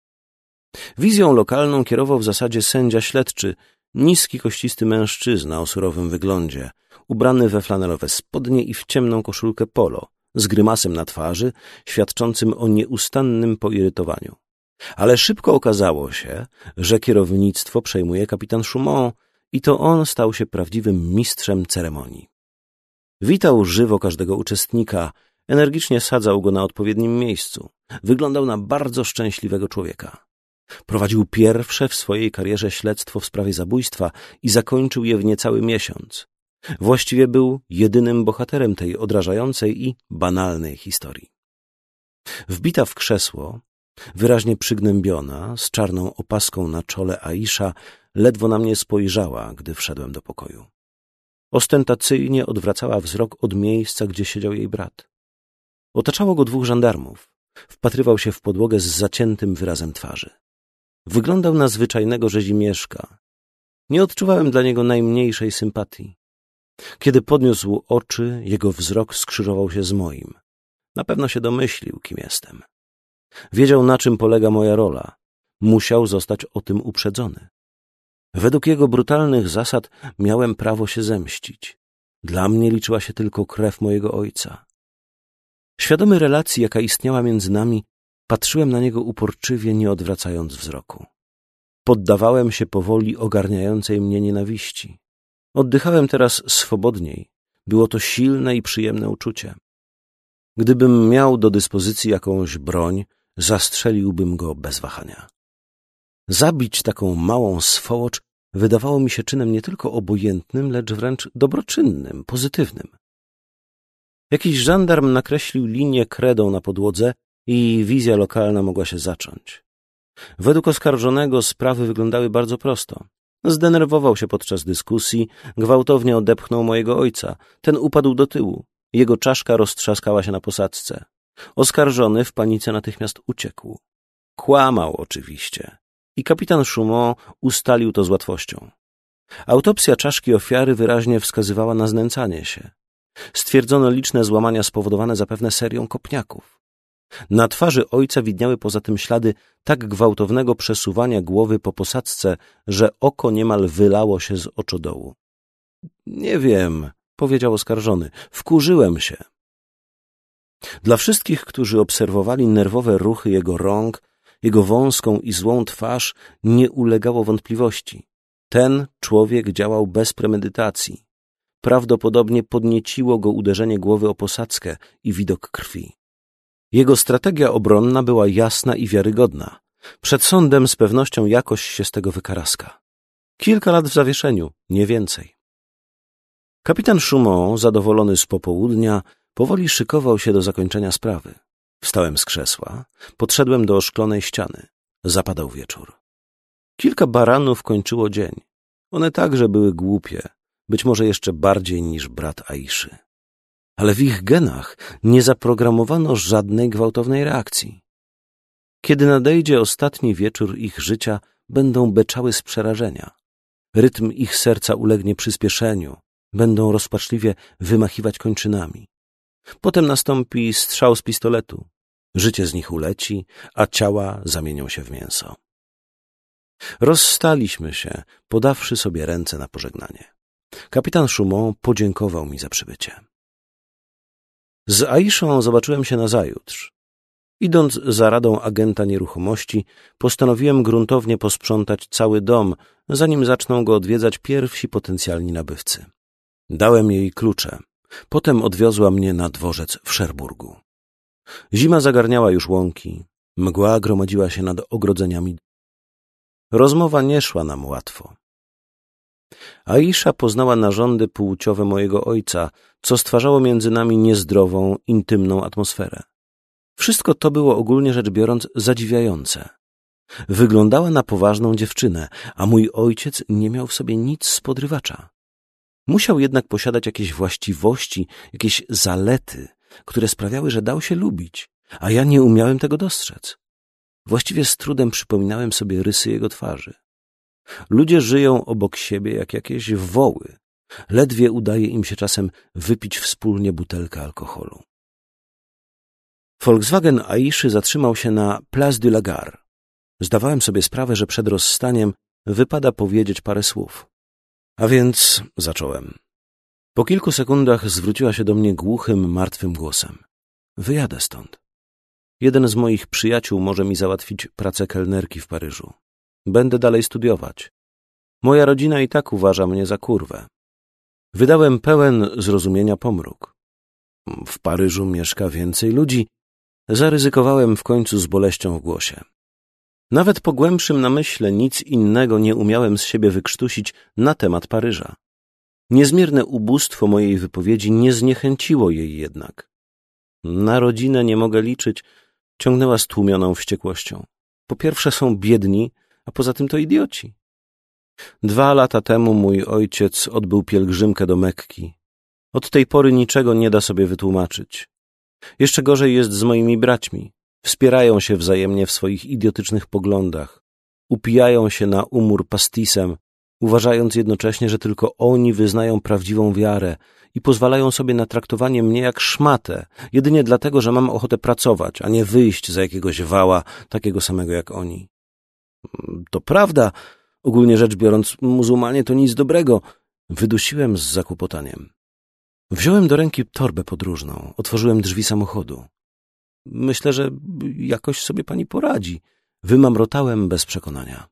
Wizją lokalną kierował w zasadzie sędzia śledczy, niski, kościsty mężczyzna o surowym wyglądzie, ubrany we flanelowe spodnie i w ciemną koszulkę polo, z grymasem na twarzy, świadczącym o nieustannym poirytowaniu. Ale szybko okazało się, że kierownictwo przejmuje kapitan Chaumont i to on stał się prawdziwym mistrzem ceremonii. Witał żywo każdego uczestnika, energicznie sadzał go na odpowiednim miejscu. Wyglądał na bardzo szczęśliwego człowieka. Prowadził pierwsze w swojej karierze śledztwo w sprawie zabójstwa i zakończył je w niecały miesiąc. Właściwie był jedynym bohaterem tej odrażającej i banalnej historii. Wbita w krzesło, wyraźnie przygnębiona, z czarną opaską na czole Aisza, ledwo na mnie spojrzała, gdy wszedłem do pokoju. Ostentacyjnie odwracała wzrok od miejsca, gdzie siedział jej brat. Otaczało go dwóch żandarmów. Wpatrywał się w podłogę z zaciętym wyrazem twarzy. Wyglądał na zwyczajnego rzezimieszka. Nie odczuwałem dla niego najmniejszej sympatii. Kiedy podniósł oczy, jego wzrok skrzyżował się z moim. Na pewno się domyślił, kim jestem. Wiedział, na czym polega moja rola. Musiał zostać o tym uprzedzony. Według jego brutalnych zasad miałem prawo się zemścić. Dla mnie liczyła się tylko krew mojego ojca. Świadomy relacji, jaka istniała między nami, patrzyłem na niego uporczywie, nie odwracając wzroku. Poddawałem się powoli ogarniającej mnie nienawiści. Oddychałem teraz swobodniej. Było to silne i przyjemne uczucie. Gdybym miał do dyspozycji jakąś broń, zastrzeliłbym go bez wahania. Zabić taką małą swołocz wydawało mi się czynem nie tylko obojętnym, lecz wręcz dobroczynnym, pozytywnym. Jakiś żandarm nakreślił linię kredą na podłodze i wizja lokalna mogła się zacząć. Według oskarżonego sprawy wyglądały bardzo prosto. Zdenerwował się podczas dyskusji, gwałtownie odepchnął mojego ojca. Ten upadł do tyłu. Jego czaszka roztrzaskała się na posadzce. Oskarżony w panice natychmiast uciekł. Kłamał oczywiście. I kapitan Chaumont ustalił to z łatwością. Autopsja czaszki ofiary wyraźnie wskazywała na znęcanie się. Stwierdzono liczne złamania spowodowane zapewne serią kopniaków. Na twarzy ojca widniały poza tym ślady tak gwałtownego przesuwania głowy po posadzce, że oko niemal wylało się z oczodołu. Nie wiem, powiedział oskarżony, wkurzyłem się. Dla wszystkich, którzy obserwowali nerwowe ruchy jego rąk, jego wąską i złą twarz, nie ulegało wątpliwości. Ten człowiek działał bez premedytacji. Prawdopodobnie podnieciło go uderzenie głowy o posadzkę i widok krwi. Jego strategia obronna była jasna i wiarygodna. Przed sądem z pewnością jakoś się z tego wykaraska. Kilka lat w zawieszeniu, nie więcej. Kapitan Chaumont, zadowolony z popołudnia, powoli szykował się do zakończenia sprawy. Wstałem z krzesła, podszedłem do oszklonej ściany. Zapadał wieczór. Kilka baranów kończyło dzień. One także były głupie, być może jeszcze bardziej niż brat Aiszy. Ale w ich genach nie zaprogramowano żadnej gwałtownej reakcji. Kiedy nadejdzie ostatni wieczór ich życia, będą beczały z przerażenia. Rytm ich serca ulegnie przyspieszeniu, będą rozpaczliwie wymachiwać kończynami. Potem nastąpi strzał z pistoletu. Życie z nich uleci, a ciała zamienią się w mięso. Rozstaliśmy się, podawszy sobie ręce na pożegnanie. Kapitan Chaumont podziękował mi za przybycie. Z Aiszą zobaczyłem się nazajutrz. Idąc za radą agenta nieruchomości, postanowiłem gruntownie posprzątać cały dom, zanim zaczną go odwiedzać pierwsi potencjalni nabywcy. Dałem jej klucze. Potem odwiozła mnie na dworzec w Szerburgu. Zima zagarniała już łąki, mgła gromadziła się nad ogrodzeniami. Rozmowa nie szła nam łatwo. Aisza poznała narządy płciowe mojego ojca, co stwarzało między nami niezdrową, intymną atmosferę. Wszystko to było ogólnie rzecz biorąc zadziwiające. Wyglądała na poważną dziewczynę, a mój ojciec nie miał w sobie nic z podrywacza. Musiał jednak posiadać jakieś właściwości, jakieś zalety, które sprawiały, że dał się lubić, a ja nie umiałem tego dostrzec. Właściwie z trudem przypominałem sobie rysy jego twarzy. Ludzie żyją obok siebie jak jakieś woły. Ledwie udaje im się czasem wypić wspólnie butelkę alkoholu. Volkswagen Aiszy zatrzymał się na Place de la Gare. Zdawałem sobie sprawę, że przed rozstaniem wypada powiedzieć parę słów. A więc zacząłem. Po kilku sekundach zwróciła się do mnie głuchym, martwym głosem. Wyjadę stąd. Jeden z moich przyjaciół może mi załatwić pracę kelnerki w Paryżu. Będę dalej studiować. Moja rodzina i tak uważa mnie za kurwę. Wydałem pełen zrozumienia pomruk. W Paryżu mieszka więcej ludzi. Zaryzykowałem w końcu z boleścią w głosie. Nawet po głębszym namyśle nic innego nie umiałem z siebie wykrztusić na temat Paryża. Niezmierne ubóstwo mojej wypowiedzi nie zniechęciło jej jednak. Na rodzinę nie mogę liczyć, ciągnęła stłumioną wściekłością. Po pierwsze są biedni, a poza tym to idioci. Dwa lata temu mój ojciec odbył pielgrzymkę do Mekki. Od tej pory niczego nie da sobie wytłumaczyć. Jeszcze gorzej jest z moimi braćmi. Wspierają się wzajemnie w swoich idiotycznych poglądach. Upijają się na umór pastisem, uważając jednocześnie, że tylko oni wyznają prawdziwą wiarę i pozwalają sobie na traktowanie mnie jak szmatę, jedynie dlatego, że mam ochotę pracować, a nie wyjść za jakiegoś wała, takiego samego jak oni. To prawda, ogólnie rzecz biorąc, muzułmanie to nic dobrego, wydusiłem z zakłopotaniem. Wziąłem do ręki torbę podróżną, otworzyłem drzwi samochodu. Myślę, że jakoś sobie pani poradzi. Wymamrotałem bez przekonania.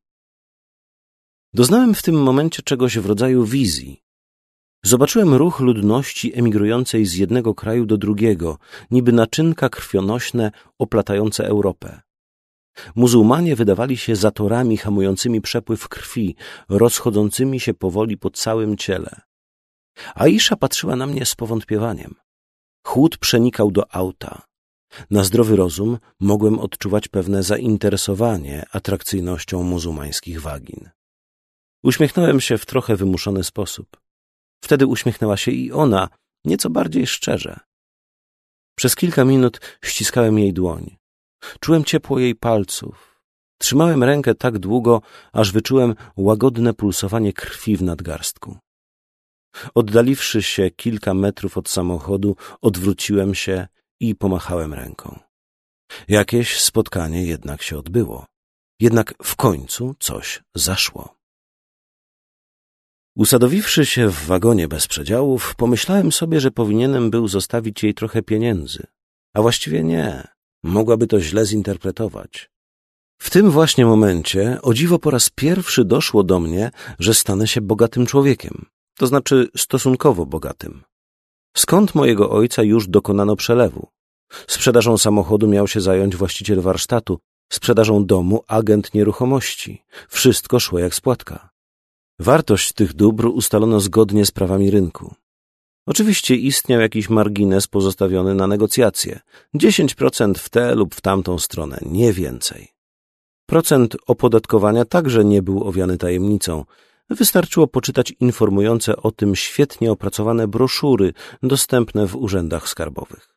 Doznałem w tym momencie czegoś w rodzaju wizji. Zobaczyłem ruch ludności emigrującej z jednego kraju do drugiego, niby naczynka krwionośne oplatające Europę. Muzułmanie wydawali się zatorami hamującymi przepływ krwi, rozchodzącymi się powoli po całym ciele. Aisza patrzyła na mnie z powątpiewaniem. Chłód przenikał do auta. Na zdrowy rozum mogłem odczuwać pewne zainteresowanie atrakcyjnością muzułmańskich wagin. Uśmiechnąłem się w trochę wymuszony sposób. Wtedy uśmiechnęła się i ona, nieco bardziej szczerze. Przez kilka minut ściskałem jej dłoń. Czułem ciepło jej palców. Trzymałem rękę tak długo, aż wyczułem łagodne pulsowanie krwi w nadgarstku. Oddaliwszy się kilka metrów od samochodu, odwróciłem się i pomachałem ręką. Jakieś spotkanie jednak się odbyło. Jednak w końcu coś zaszło. Usadowiwszy się w wagonie bez przedziałów, pomyślałem sobie, że powinienem był zostawić jej trochę pieniędzy. A właściwie nie. Mogłaby to źle zinterpretować. W tym właśnie momencie, o dziwo, po raz pierwszy doszło do mnie, że stanę się bogatym człowiekiem. To znaczy stosunkowo bogatym. Z kont mojego ojca już dokonano przelewu. Sprzedażą samochodu miał się zająć właściciel warsztatu, sprzedażą domu agent nieruchomości. Wszystko szło jak z płatka. Wartość tych dóbr ustalono zgodnie z prawami rynku. Oczywiście istniał jakiś margines pozostawiony na negocjacje. dziesięć procent w tę lub w tamtą stronę, nie więcej. Procent opodatkowania także nie był owiany tajemnicą. Wystarczyło poczytać informujące o tym świetnie opracowane broszury dostępne w urzędach skarbowych.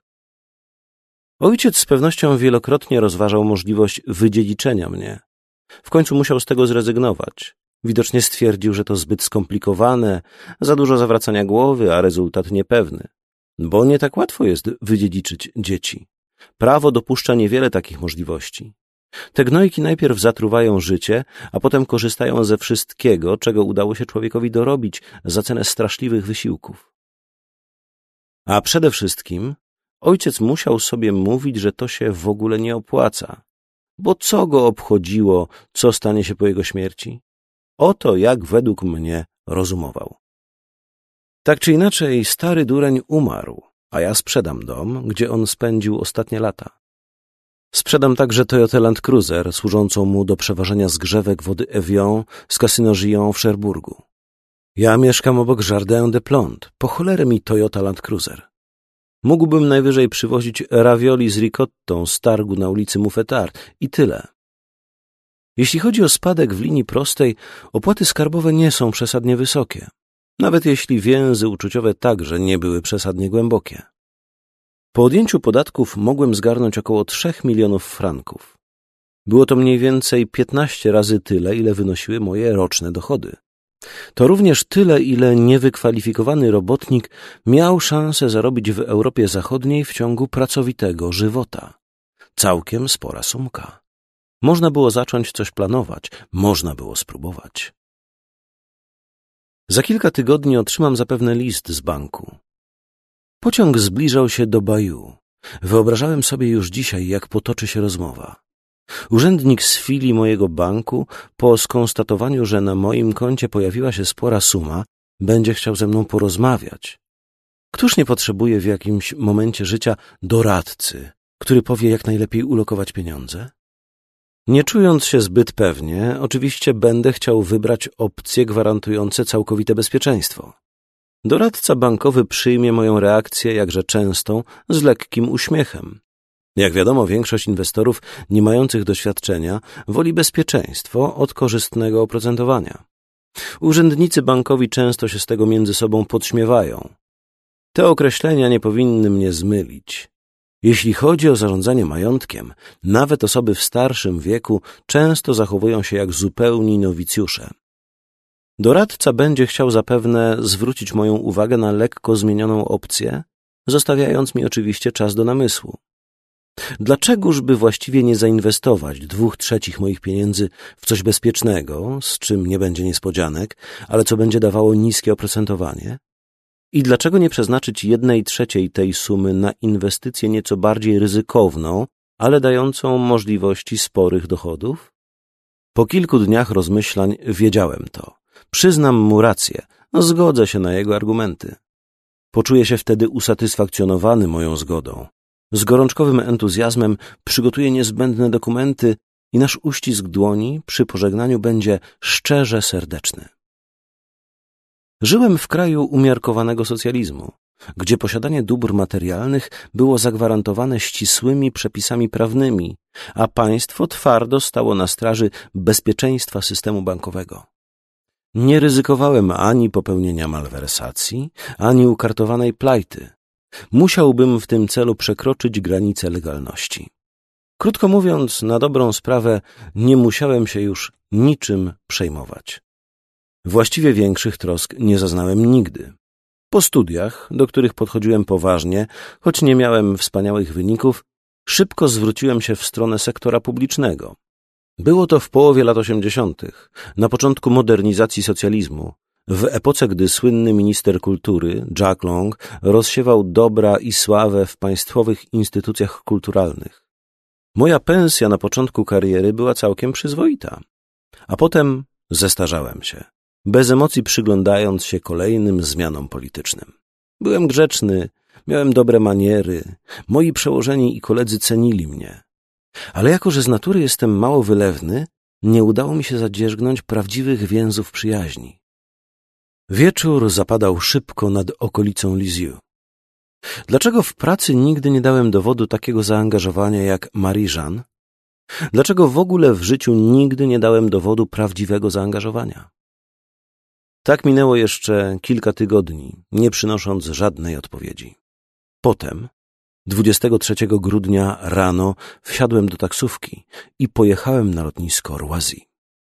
Ojciec z pewnością wielokrotnie rozważał możliwość wydziedziczenia mnie. W końcu musiał z tego zrezygnować. Widocznie stwierdził, że to zbyt skomplikowane, za dużo zawracania głowy, a rezultat niepewny. Bo nie tak łatwo jest wydziedziczyć dzieci. Prawo dopuszcza niewiele takich możliwości. Te gnojki najpierw zatruwają życie, a potem korzystają ze wszystkiego, czego udało się człowiekowi dorobić za cenę straszliwych wysiłków. A przede wszystkim ojciec musiał sobie mówić, że to się w ogóle nie opłaca. Bo co go obchodziło, co stanie się po jego śmierci? Oto jak według mnie rozumował. Tak czy inaczej, stary dureń umarł, a ja sprzedam dom, gdzie on spędził ostatnie lata. Sprzedam także Toyotę Land Cruiser, służącą mu do przeważenia zgrzewek wody Evian z Casino Gillon w Cherbourgu. Ja mieszkam obok Jardin des Plantes. Po cholerę mi Toyota Land Cruiser. Mógłbym najwyżej przywozić ravioli z ricottą z targu na ulicy Mouffetard i tyle. Jeśli chodzi o spadek w linii prostej, opłaty skarbowe nie są przesadnie wysokie. Nawet jeśli więzy uczuciowe także nie były przesadnie głębokie. Po odjęciu podatków mogłem zgarnąć około trzech milionów franków. Było to mniej więcej piętnaście razy tyle, ile wynosiły moje roczne dochody. To również tyle, ile niewykwalifikowany robotnik miał szansę zarobić w Europie Zachodniej w ciągu pracowitego żywota. Całkiem spora sumka. Można było zacząć coś planować, można było spróbować. Za kilka tygodni otrzymam zapewne list z banku. Pociąg zbliżał się do Bayeux. Wyobrażałem sobie już dzisiaj, jak potoczy się rozmowa. Urzędnik z filii mojego banku, po skonstatowaniu, że na moim koncie pojawiła się spora suma, będzie chciał ze mną porozmawiać. Któż nie potrzebuje w jakimś momencie życia doradcy, który powie, jak najlepiej ulokować pieniądze? Nie czując się zbyt pewnie, oczywiście będę chciał wybrać opcje gwarantujące całkowite bezpieczeństwo. Doradca bankowy przyjmie moją reakcję jakże częstą z lekkim uśmiechem. Jak wiadomo, większość inwestorów nie mających doświadczenia woli bezpieczeństwo od korzystnego oprocentowania. Urzędnicy bankowi często się z tego między sobą podśmiewają. Te określenia nie powinny mnie zmylić. Jeśli chodzi o zarządzanie majątkiem, nawet osoby w starszym wieku często zachowują się jak zupełni nowicjusze. Doradca będzie chciał zapewne zwrócić moją uwagę na lekko zmienioną opcję, zostawiając mi oczywiście czas do namysłu. Dlaczegoż by właściwie nie zainwestować dwóch trzecich moich pieniędzy w coś bezpiecznego, z czym nie będzie niespodzianek, ale co będzie dawało niskie oprocentowanie? I dlaczego nie przeznaczyć jednej trzeciej tej sumy na inwestycję nieco bardziej ryzykowną, ale dającą możliwości sporych dochodów? Po kilku dniach rozmyślań wiedziałem to. Przyznam mu rację, zgodzę się na jego argumenty. Poczuję się wtedy usatysfakcjonowany moją zgodą. Z gorączkowym entuzjazmem przygotuję niezbędne dokumenty i nasz uścisk dłoni przy pożegnaniu będzie szczerze serdeczny. Żyłem w kraju umiarkowanego socjalizmu. gdzie posiadanie dóbr materialnych było zagwarantowane ścisłymi przepisami prawnymi, a państwo twardo stało na straży bezpieczeństwa systemu bankowego. Nie ryzykowałem ani popełnienia malwersacji, ani ukartowanej plajty. Musiałbym w tym celu przekroczyć granice legalności. Krótko mówiąc, na dobrą sprawę nie musiałem się już niczym przejmować. Właściwie większych trosk nie zaznałem nigdy. Po studiach, do których podchodziłem poważnie, choć nie miałem wspaniałych wyników, szybko zwróciłem się w stronę sektora publicznego. Było to w połowie lat osiemdziesiątych, na początku modernizacji socjalizmu, w epoce, gdy słynny minister kultury, Jack Long, rozsiewał dobra i sławę w państwowych instytucjach kulturalnych. Moja pensja na początku kariery była całkiem przyzwoita, a potem zestarzałem się, bez emocji przyglądając się kolejnym zmianom politycznym. Byłem grzeczny, miałem dobre maniery, moi przełożeni i koledzy cenili mnie. Ale jako, że z natury jestem mało wylewny, nie udało mi się zadzierzgnąć prawdziwych więzów przyjaźni. Wieczór zapadał szybko nad okolicą Lisieux. Dlaczego w pracy nigdy nie dałem dowodu takiego zaangażowania jak Marie-Jeanne? Dlaczego w ogóle w życiu nigdy nie dałem dowodu prawdziwego zaangażowania? Tak minęło jeszcze kilka tygodni, nie przynosząc żadnej odpowiedzi. Potem, dwudziestego trzeciego grudnia rano, wsiadłem do taksówki i pojechałem na lotnisko Roissy.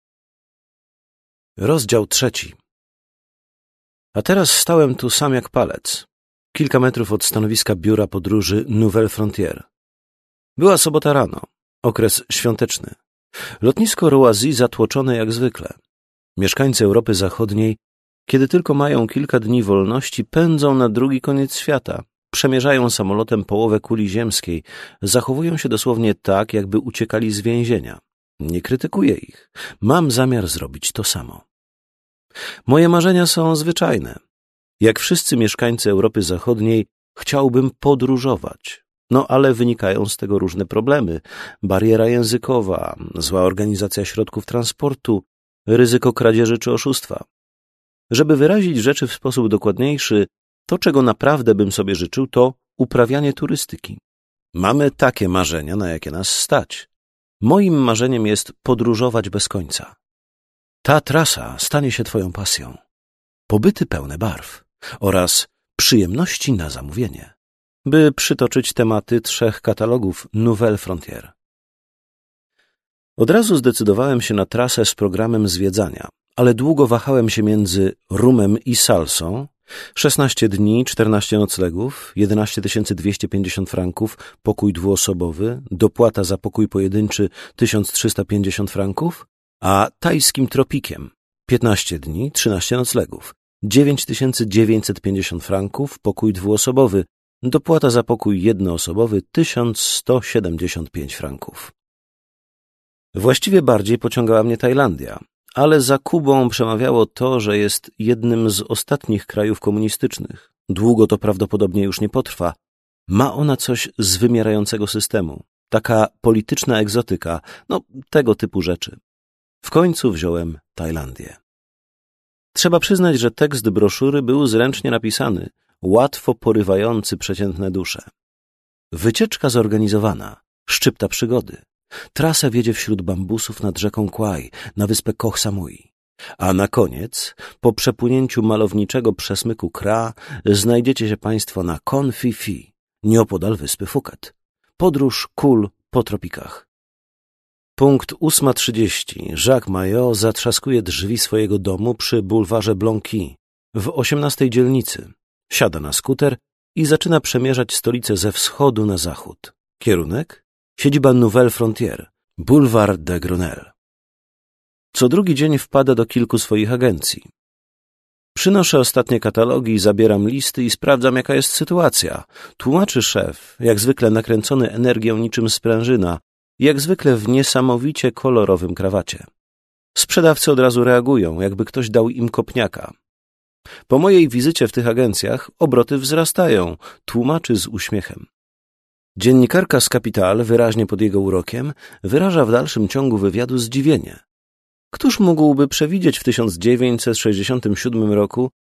Rozdział trzeci. A teraz stałem tu sam jak palec, kilka metrów od stanowiska biura podróży Nouvelle Frontière. Była sobota rano, okres świąteczny. Lotnisko Roissy zatłoczone jak zwykle. Mieszkańcy Europy Zachodniej, kiedy tylko mają kilka dni wolności, pędzą na drugi koniec świata, przemierzają samolotem połowę kuli ziemskiej, zachowują się dosłownie tak, jakby uciekali z więzienia. Nie krytykuję ich. Mam zamiar zrobić to samo. Moje marzenia są zwyczajne. Jak wszyscy mieszkańcy Europy Zachodniej, chciałbym podróżować. No ale wynikają z tego różne problemy. Bariera językowa, zła organizacja środków transportu, ryzyko kradzieży czy oszustwa. Żeby wyrazić rzeczy w sposób dokładniejszy, to, czego naprawdę bym sobie życzył, to uprawianie turystyki. Mamy takie marzenia, na jakie nas stać. Moim marzeniem jest podróżować bez końca. Ta trasa stanie się twoją pasją. Pobyty pełne barw oraz przyjemności na zamówienie, by przytoczyć tematy trzech katalogów Nouvelle Frontière. Od razu zdecydowałem się na trasę z programem zwiedzania, ale długo wahałem się między rumem i salsą, szesnaście dni, czternaście noclegów, jedenaście tysięcy dwieście pięćdziesiąt franków, pokój dwuosobowy, dopłata za pokój pojedynczy tysiąc trzysta pięćdziesiąt franków, a tajskim tropikiem, piętnaście dni, trzynaście noclegów, dziewięć tysięcy dziewięćset pięćdziesiąt franków, pokój dwuosobowy, dopłata za pokój jednoosobowy tysiąc sto siedemdziesiąt pięć franków. Właściwie bardziej pociągała mnie Tajlandia, ale za Kubą przemawiało to, że jest jednym z ostatnich krajów komunistycznych. Długo to prawdopodobnie już nie potrwa. Ma ona coś z wymierającego systemu. Taka polityczna egzotyka, no tego typu rzeczy. W końcu wziąłem Tajlandię. Trzeba przyznać, że tekst broszury był zręcznie napisany, łatwo porywający przeciętne dusze. Wycieczka zorganizowana, szczypta przygody. Trasa wiedzie wśród bambusów nad rzeką Kwai, na wyspę Koh Samui. A na koniec, po przepłynięciu malowniczego przesmyku Kra, znajdziecie się państwo na Kon Phi Phi, nieopodal wyspy Phuket. Podróż kul po tropikach. Punkt ósma trzydzieści. Jacques Maillot zatrzaskuje drzwi swojego domu przy bulwarze Blanqui w osiemnastej dzielnicy. Siada na skuter i zaczyna przemierzać stolicę ze wschodu na zachód. Kierunek? Siedziba Nouvelle Frontière, Boulevard de Grenelle. Co drugi dzień wpada do kilku swoich agencji. Przynoszę ostatnie katalogi, zabieram listy i sprawdzam, jaka jest sytuacja. Tłumaczy szef, jak zwykle nakręcony energią niczym sprężyna, jak zwykle w niesamowicie kolorowym krawacie. Sprzedawcy od razu reagują, jakby ktoś dał im kopniaka. Po mojej wizycie w tych agencjach obroty wzrastają, tłumaczy z uśmiechem. Dziennikarka z Capital, wyraźnie pod jego urokiem, wyraża w dalszym ciągu wywiadu zdziwienie. Któż mógłby przewidzieć w tysiąc dziewięćset sześćdziesiątym siódmym roku,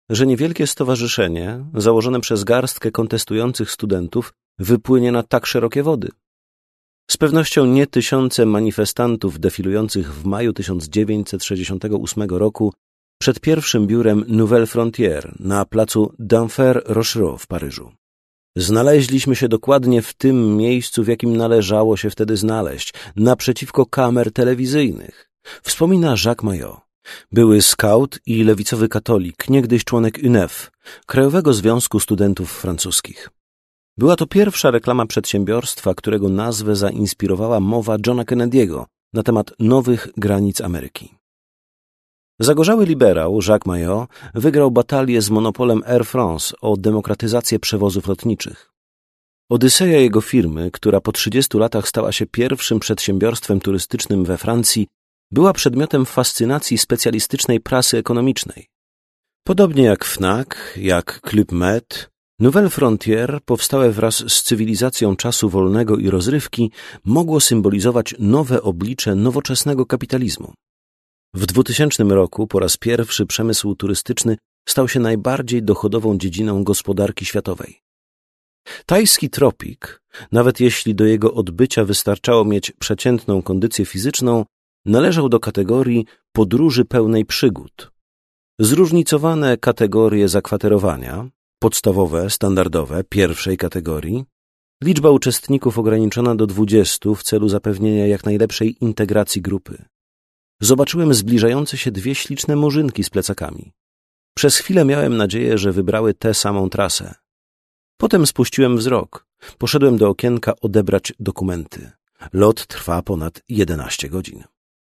że niewielkie stowarzyszenie, założone przez garstkę kontestujących studentów, wypłynie na tak szerokie wody. Z pewnością nie tysiące manifestantów defilujących w maju tysiąc dziewięćset sześćdziesiątego ósmego roku przed pierwszym biurem Nouvelle Frontière na placu d'Enfer-Rochereau w Paryżu. Znaleźliśmy się dokładnie w tym miejscu, w jakim należało się wtedy znaleźć, naprzeciwko kamer telewizyjnych, wspomina Jacques Mayot. Były skaut i lewicowy katolik, niegdyś członek U N E F, Krajowego Związku Studentów Francuskich. Była to pierwsza reklama przedsiębiorstwa, którego nazwę zainspirowała mowa Johna Kennedy'ego na temat nowych granic Ameryki. Zagorzały liberał Jacques Mayot wygrał batalię z monopolem Air France o demokratyzację przewozów lotniczych. Odyseja jego firmy, która po trzydziestu latach stała się pierwszym przedsiębiorstwem turystycznym we Francji, była przedmiotem fascynacji specjalistycznej prasy ekonomicznej. Podobnie jak F N A C, jak Club Med, Nouvelle Frontière, powstałe wraz z cywilizacją czasu wolnego i rozrywki, mogło symbolizować nowe oblicze nowoczesnego kapitalizmu. W dwutysięcznym roku po raz pierwszy przemysł turystyczny stał się najbardziej dochodową dziedziną gospodarki światowej. Tajski tropik, nawet jeśli do jego odbycia wystarczało mieć przeciętną kondycję fizyczną, należał do kategorii podróży pełnej przygód. Zróżnicowane kategorie zakwaterowania, podstawowe, standardowe, pierwszej kategorii, liczba uczestników ograniczona do dwudziestu w celu zapewnienia jak najlepszej integracji grupy. Zobaczyłem zbliżające się dwie śliczne murzynki z plecakami. Przez chwilę miałem nadzieję, że wybrały tę samą trasę. Potem spuściłem wzrok. Poszedłem do okienka odebrać dokumenty. Lot trwa ponad jedenaście godzin.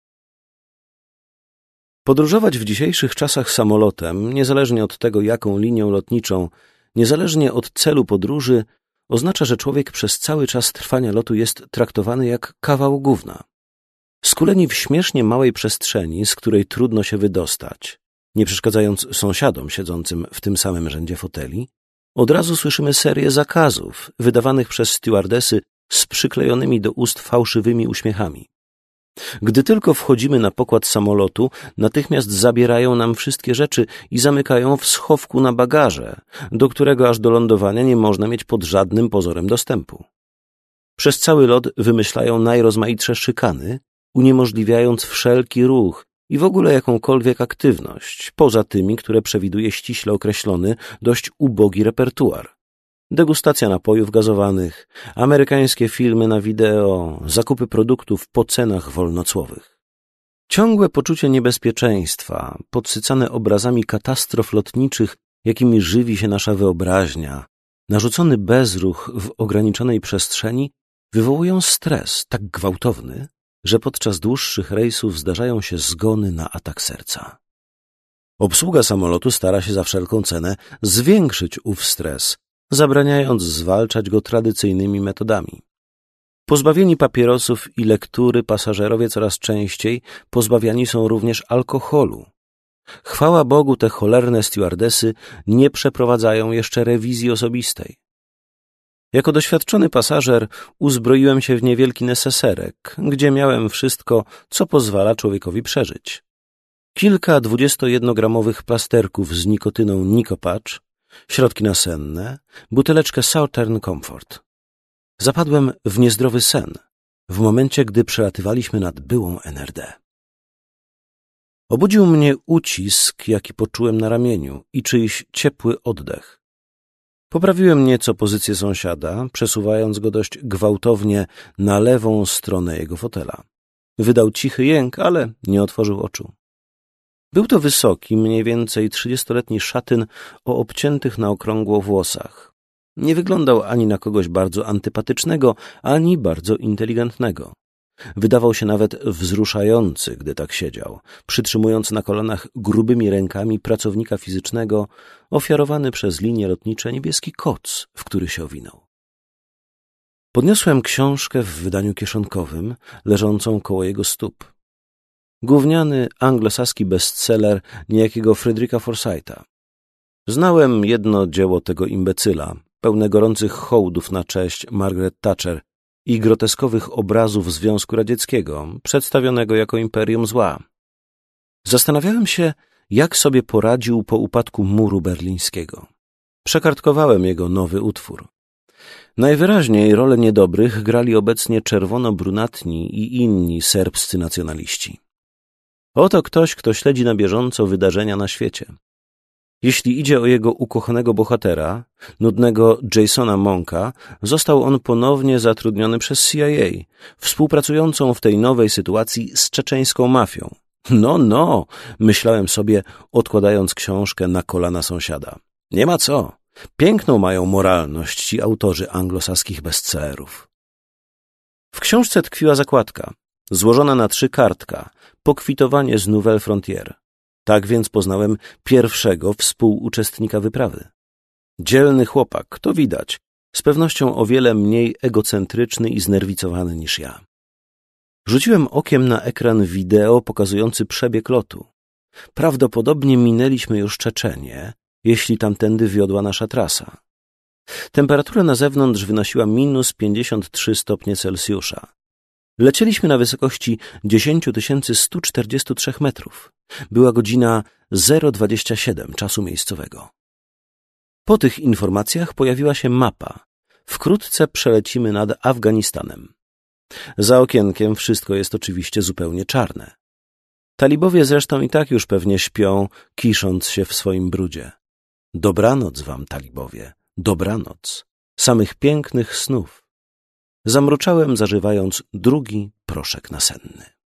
Podróżować w dzisiejszych czasach samolotem, niezależnie od tego, jaką linią lotniczą, niezależnie od celu podróży, oznacza, że człowiek przez cały czas trwania lotu jest traktowany jak kawał gówna. Skuleni w śmiesznie małej przestrzeni, z której trudno się wydostać, nie przeszkadzając sąsiadom siedzącym w tym samym rzędzie foteli, od razu słyszymy serię zakazów wydawanych przez stewardesy z przyklejonymi do ust fałszywymi uśmiechami. Gdy tylko wchodzimy na pokład samolotu, natychmiast zabierają nam wszystkie rzeczy i zamykają w schowku na bagaże, do którego aż do lądowania nie można mieć pod żadnym pozorem dostępu. Przez cały lot wymyślają najrozmaitsze szykany, uniemożliwiając wszelki ruch i w ogóle jakąkolwiek aktywność, poza tymi, które przewiduje ściśle określony, dość ubogi repertuar. Degustacja napojów gazowanych, amerykańskie filmy na wideo, zakupy produktów po cenach wolnocłowych. Ciągłe poczucie niebezpieczeństwa, podsycane obrazami katastrof lotniczych, jakimi żywi się nasza wyobraźnia, narzucony bezruch w ograniczonej przestrzeni, wywołują stres tak gwałtowny, że podczas dłuższych rejsów zdarzają się zgony na atak serca. Obsługa samolotu stara się za wszelką cenę zwiększyć ów stres, zabraniając zwalczać go tradycyjnymi metodami. Pozbawieni papierosów i lektury pasażerowie coraz częściej pozbawiani są również alkoholu. Chwała Bogu, te cholerne stewardesy nie przeprowadzają jeszcze rewizji osobistej. Jako doświadczony pasażer uzbroiłem się w niewielki neseserek, gdzie miałem wszystko, co pozwala człowiekowi przeżyć. Kilka dwudziestojednogramowych plasterków z nikotyną Nikopatch, środki nasenne, buteleczkę Southern Comfort. Zapadłem w niezdrowy sen w momencie, gdy przelatywaliśmy nad byłą N R D. Obudził mnie ucisk, jaki poczułem na ramieniu i czyjś ciepły oddech. Poprawiłem nieco pozycję sąsiada, przesuwając go dość gwałtownie na lewą stronę jego fotela. Wydał cichy jęk, ale nie otworzył oczu. Był to wysoki, mniej więcej trzydziestoletni szatyn o obciętych na okrągło włosach. Nie wyglądał ani na kogoś bardzo antypatycznego, ani bardzo inteligentnego. Wydawał się nawet wzruszający, gdy tak siedział, przytrzymując na kolanach grubymi rękami pracownika fizycznego, ofiarowany przez linie lotnicze niebieski koc, w który się owinął. Podniosłem książkę w wydaniu kieszonkowym, leżącą koło jego stóp. Gówniany anglosaski bestseller niejakiego Fredricka Forsytha. Znałem jedno dzieło tego imbecyla, pełne gorących hołdów na cześć Margaret Thatcher i groteskowych obrazów Związku Radzieckiego, przedstawionego jako imperium zła. Zastanawiałem się, jak sobie poradził po upadku muru berlińskiego. Przekartkowałem jego nowy utwór. Najwyraźniej rolę niedobrych grali obecnie czerwono-brunatni i inni serbscy nacjonaliści. Oto ktoś, kto śledzi na bieżąco wydarzenia na świecie. Jeśli idzie o jego ukochanego bohatera, nudnego Jasona Monka, został on ponownie zatrudniony przez C I A, współpracującą w tej nowej sytuacji z czeczeńską mafią. No, no, myślałem sobie, odkładając książkę na kolana sąsiada. Nie ma co. Piękną mają moralność ci autorzy anglosaskich bestsellerów. W książce tkwiła zakładka, złożona na trzy kartka, pokwitowanie z Nouvelle Frontière. Tak więc poznałem pierwszego współuczestnika wyprawy. Dzielny chłopak, to widać, z pewnością o wiele mniej egocentryczny i znerwicowany niż ja. Rzuciłem okiem na ekran wideo pokazujący przebieg lotu. Prawdopodobnie minęliśmy już Czeczenię, jeśli tamtędy wiodła nasza trasa. Temperatura na zewnątrz wynosiła minus pięćdziesiąt trzy stopnie Celsjusza. Lecieliśmy na wysokości dziesięć tysięcy sto czterdzieści trzy metrów. Była godzina zero dwadzieścia siedem czasu miejscowego. Po tych informacjach pojawiła się mapa. Wkrótce przelecimy nad Afganistanem. Za okienkiem wszystko jest oczywiście zupełnie czarne. Talibowie zresztą i tak już pewnie śpią, kisząc się w swoim brudzie. Dobranoc wam, talibowie, dobranoc. Samych pięknych snów. Zamruczałem, zażywając drugi proszek nasenny.